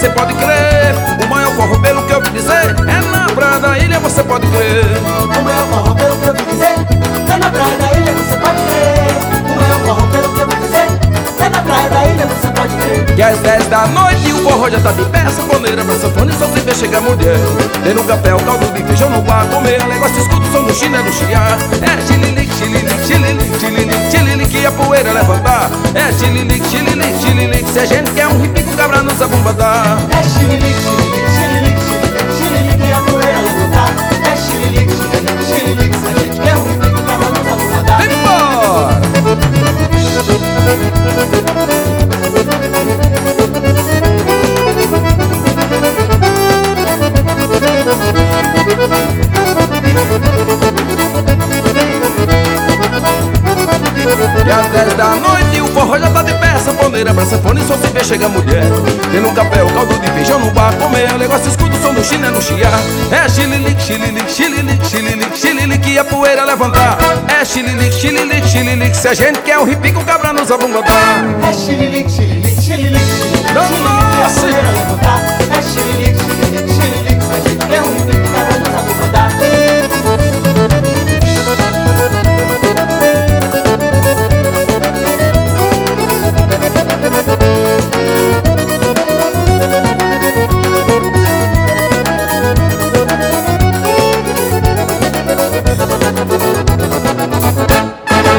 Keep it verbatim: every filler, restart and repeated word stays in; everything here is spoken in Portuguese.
você pode crer. O maior forró, pelo que eu ouvi dizer, é na Praia da Ilha, você pode crer. O maior forró, pelo que eu ouvi dizer, é na Praia da Ilha, você pode crer. O maior forró, pelo que eu ouvi dizer, é na Praia da Ilha, você pode crer. Que às dez da noite o forró já tá de pé, sanfoneira pra sanfona e só se vê chegar mulher. Tem no café o caldo de feijão no bar, comer um negócio escuta o som do chinelo chiar. É xililique, xililique, xililique, xililique, xililique e a poeira levantar. É xililique, xililique, xililique, se a gente quer um hippie com cabra nos abumbatar. É xililique, xililique, xililique, xililique, xililique e a poeira levantar. É xililique, xililique, xililique, se a gente quer um hippie com cabra nos abumbatar. Vem embora! E às dez da noite o forró já tá de pé, sanfoneira pra sanfona e só se vê chegar mulher. Tem no café o caldo de feijão no bar, comer um negócio escuta o som do chinelo chiar. É xililique, xililique, xililique, xililique, xililique e a poeira levantar. É xililique, xililique, xililique, se a gente quer um hippie com cabra nos abumbatar. É xililique, xililique, xililique,